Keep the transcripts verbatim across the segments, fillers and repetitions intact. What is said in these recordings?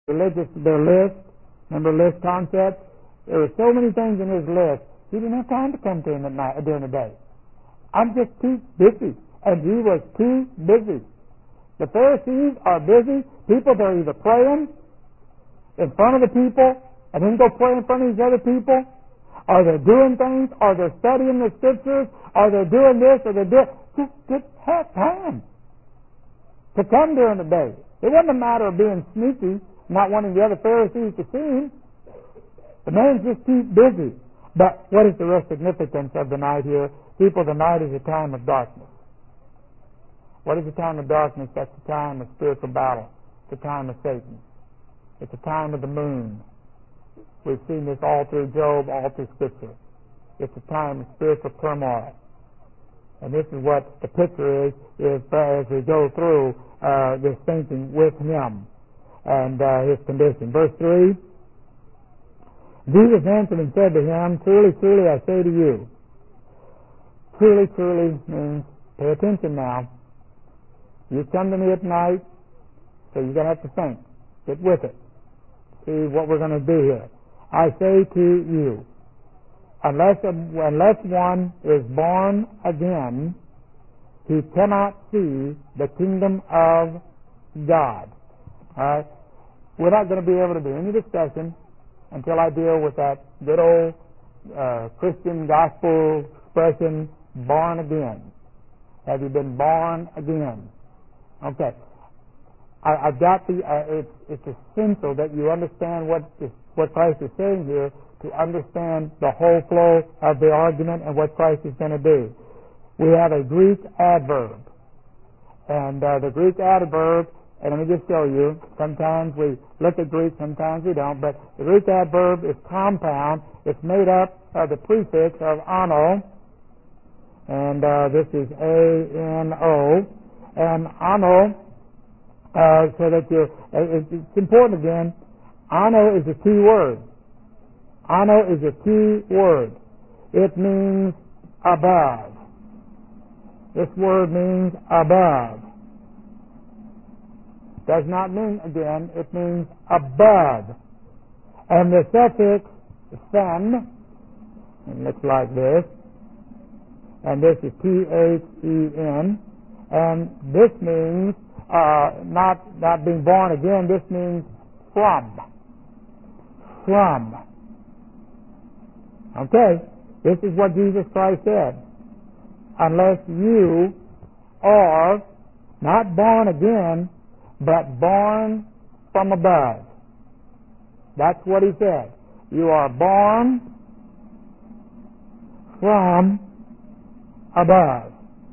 religious, their list. Remember list concept? There were so many things in his list. He didn't have time to come to him at night during the day. I'm just too busy, and he was too busy. The Pharisees are busy. People, they're either praying in front of the people and then go pray in front of these other people, or they're doing things, or they're studying the scriptures, or they're doing this, or they're doing... Just, just have time to come during the day. It wasn't a matter of being sneaky, not wanting the other Pharisees to see him. The man's just too busy. But what is the real significance of the night here? People, the night is a time of darkness. What is the time of darkness? That's the time of spiritual battle. It's the time of Satan. It's the time of the moon. We've seen this all through Job, all through Scripture. It's a time of spiritual turmoil. And this is what the picture is, is uh, as we go through uh, this thinking with him and uh, his condition. Verse three, Jesus answered and said to him, Truly, truly, I say to you. Truly, truly means, pay attention now. You come to me at night, so you're going to have to think. Get with it. See what we're going to do here. I say to you, unless, unless one is born again, he cannot see the kingdom of God. All right? We're not going to be able to do any discussion until I deal with that good old uh, Christian gospel expression, born again. Have you been born again? Okay. I, I've got the, uh, it's, it's essential that you understand what, this, what Christ is saying here to understand the whole flow of the argument and what Christ is going to do. We have a Greek adverb. And uh, the Greek adverb, and let me just show you, sometimes we look at Greek, sometimes we don't, but the Greek adverb is compound. It's made up of the prefix of ano, and uh, this is A N O, and ano, uh, so that you, it, it's important again, ano is a key word. Ano is a key word. It means above. This word means above. Does not mean again, it means above. And the suffix sen, it looks like this, and this is T H E N, and this means uh, not, not being born again, this means from. From. Okay, this is what Jesus Christ said. Unless you are not born again, but born from above. That's what he said. You are born from above.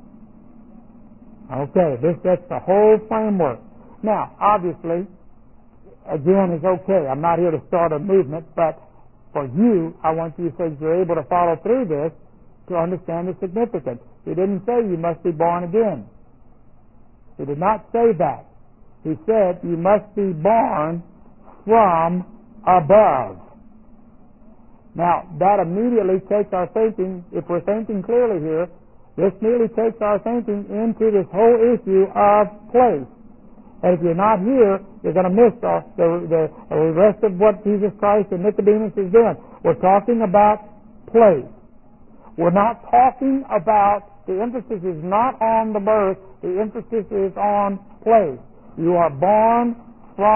Okay, this that's the whole framework. Now, obviously, again, it's okay. I'm not here to start a movement, but for you, I want you, so you're able to follow through this, to understand the significance. He didn't say you must be born again. He did not say that. He said you must be born from above. Now, that immediately takes our thinking, if we're thinking clearly here, this immediately takes our thinking into this whole issue of place. And if you're not here, you're going to miss the, the, the, the rest of what Jesus Christ and Nicodemus is doing. We're talking about place. We're not talking about, the emphasis is not on the birth, the emphasis is on place. You are born